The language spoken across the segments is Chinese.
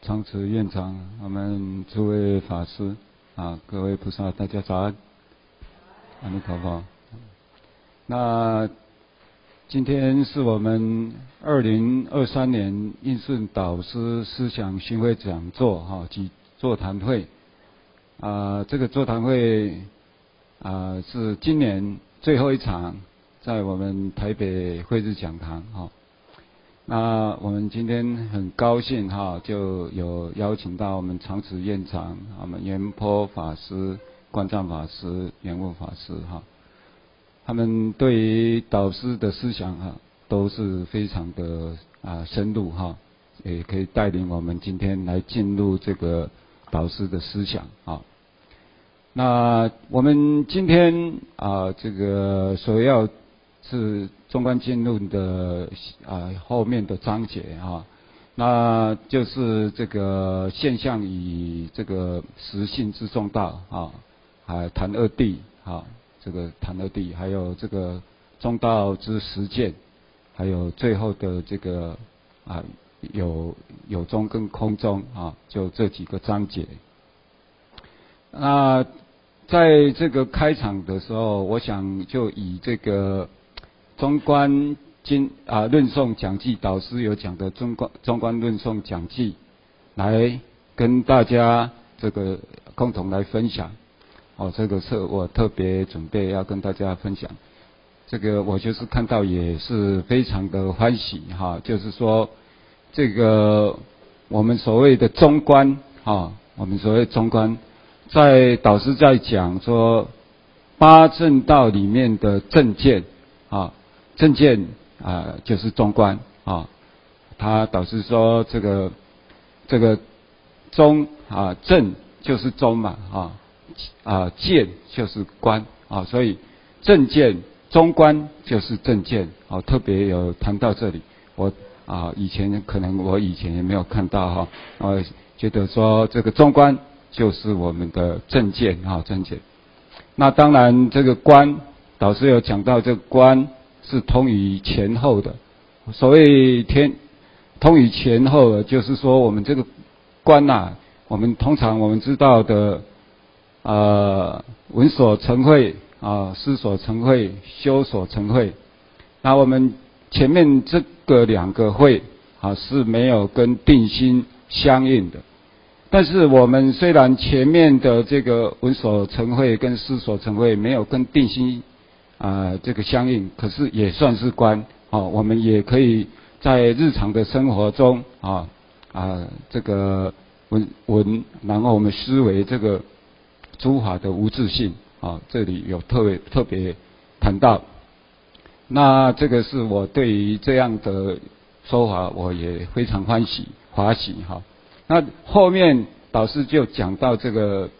常慈院长，我们诸位法师各位菩萨，大家早安，阿弥陀佛。那今天是我们2023年印顺导师思想巡回讲座及座谈会这个座谈会是今年最后一场，在我们台北慧日讲堂那我们今天很高兴就有邀请到我们常慈院长、我们圆波法师、观藏法师、圆悟法师他们对于导师的思想都是非常的深入也可以带领我们今天来进入这个导师的思想那我们今天这个所要是中观经论的后面的章节那就是这个现象与这个实性之中道谈二谛这个谈二谛，还有这个中道之实践，还有最后的这个有中跟空中就这几个章节。那在这个开场的时候，我想就以这个中观经论颂讲记，导师有讲的中观论颂讲记，来跟大家这个共同来分享。这个是我特别准备要跟大家分享。这个我就是看到也是非常的欢喜就是说这个我们所谓的中观我们所谓中观，在导师在讲说八正道里面的正见正见就是中观他导师说这个中正就是中嘛见就是观所以正见中观就是正见特别有谈到这里。我以前也没有看到我觉得说这个中观就是我们的正见正见。那当然这个观，导师有讲到这个观是通于前后的。所谓通于前后的，就是说我们这个观我们通常我们知道的闻所成慧思所成慧，修所成慧。那我们前面这个两个慧是没有跟定心相应的。但是我们虽然前面的这个闻所成慧跟思所成慧没有跟定心这个相应，可是也算是观我们也可以在日常的生活中这个闻，然后我们思维这个诸法的无自性这里有特别谈到。那这个是我对于这样的说法我也非常欢喜华喜那后面导师就讲到这个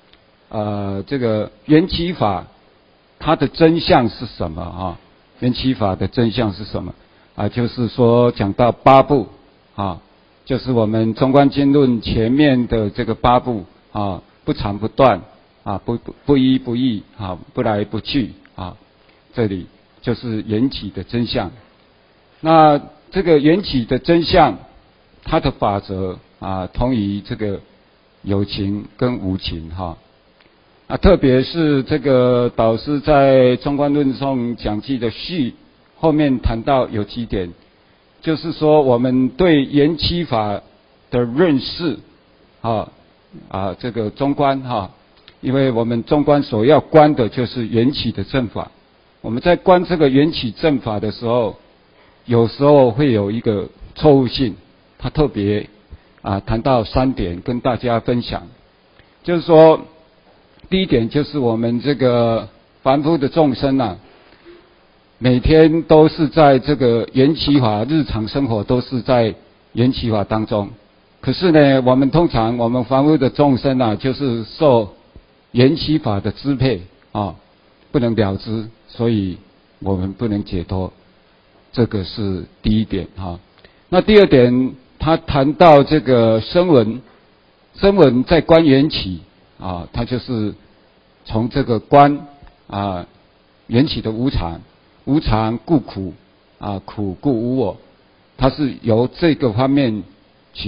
缘起法它的真相是什么缘起法的真相是什么就是说讲到八部就是我们中观经论前面的这个八部不长不断不依不异不来不去这里就是缘起的真相。那这个缘起的真相，它的法则同于这个有情跟无情特别是这个导师在中观论颂讲记的序后面谈到有几点，就是说我们对缘起法的认识这个中观因为我们中观所要观的就是缘起的正法。我们在观这个缘起正法的时候，有时候会有一个错误性，他特别谈到3点跟大家分享。就是说第一点就是我们这个凡夫的众生每天都是在这个缘起法，日常生活都是在缘起法当中。可是呢，我们凡夫的众生就是受缘起法的支配不能了知，所以我们不能解脱。这个是第一点那第二点，他谈到这个声闻在观缘起他就是从这个观缘起的无常，无常故苦苦故无我，他是由这个方面去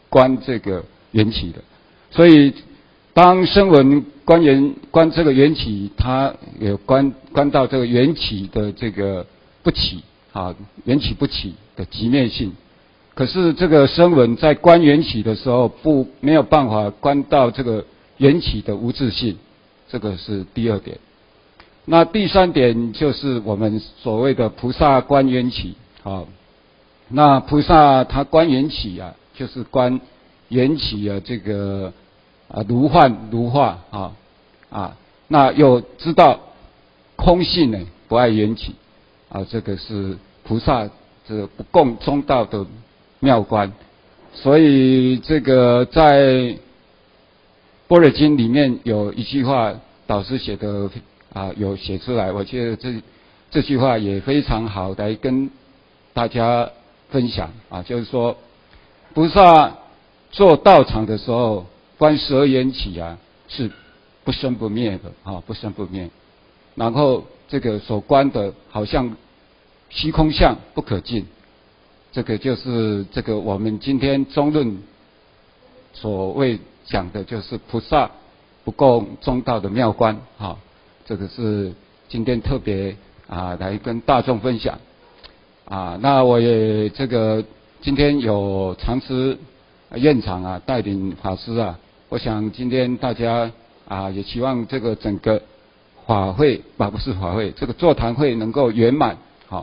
观这个缘起的。所以当声闻观这个缘起，它也观到这个缘起的这个不起啊，缘起不起的极灭性。可是这个声闻在观缘起的时候，没有办法观到这个缘起的无自性，这个是第二点。那第三点就是我们所谓的菩萨观缘起啊。那菩萨他观缘起啊，就是观缘起啊，这个如幻如化啊，那又知道空性呢不爱缘起啊，这个是菩萨这个不共中道的妙观。所以这个在《般若经》里面有一句话，导师写的有写出来，我觉得这句话也非常好，来跟大家分享啊，就是说，菩萨做道场的时候，观12缘起啊，是不生不灭的啊，不生不灭。然后这个所观的，好像虚空相不可尽，这个就是这个我们今天中论所谓讲的，就是菩萨不共中道的妙观啊，这个是今天特别来跟大众分享。那我也这个今天有常持院长带领法师我想今天大家也希望这个整个法会不是法会，这个座谈会能够圆满好。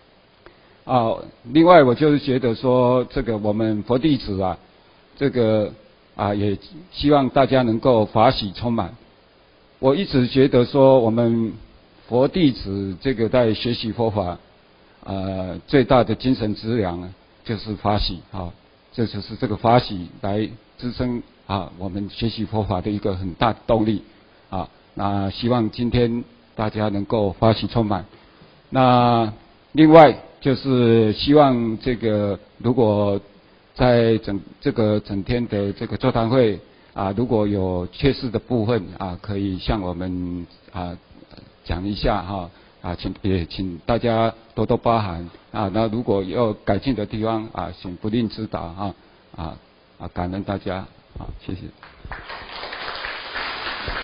另外我就是觉得说，这个我们佛弟子这个也希望大家能够法喜充满。我一直觉得说，我们佛弟子这个在学习佛法最大的精神资粮就是法喜这就是这个法喜来支撑我们学习佛法的一个很大的动力那希望今天大家能够法喜充满。那另外就是希望这个如果在整天的这个座谈会如果有缺失的部分可以向我们讲一下请大家多多包涵那如果有改进的地方请不吝指导感恩大家谢谢。